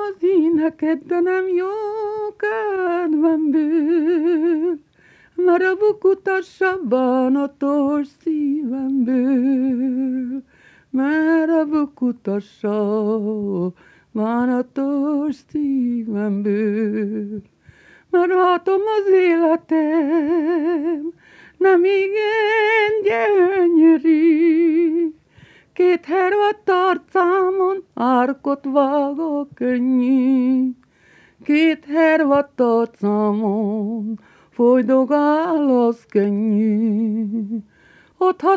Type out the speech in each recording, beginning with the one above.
az éneket, de nem jó kedvemből, mert a bukutassa bánatos szívemből, mert a bukutassa bánatos szívemből. Mert látom az életem, nem igen gyönyörű, két hervadt arcámon árkot vág a könnyű, két hervadt arcámon folydogál az könnyű. Ott hadd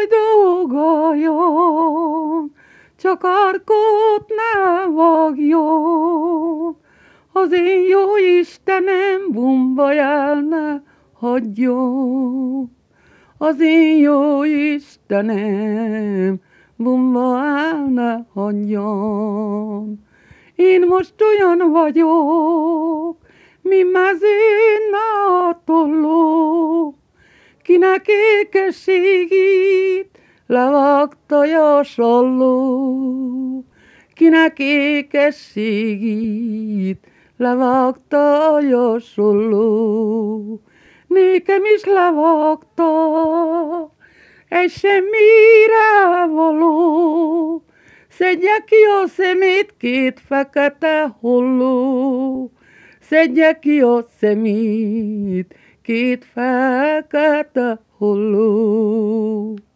folydogáljon, csak árkot ne vágjon, az én jó Istenem bumba el ne hagyjon. Az én jó Istenem bumba el ne hagyjon. Én most olyan vagyok, mi mezőn a tolló, kinek ékességét levágta a salló, kinek ékességét levágta a solló. Nékem is levágta egy semmire való, szedje ki a szemét két fekete holló, szedje ki a szemét két fekete holló.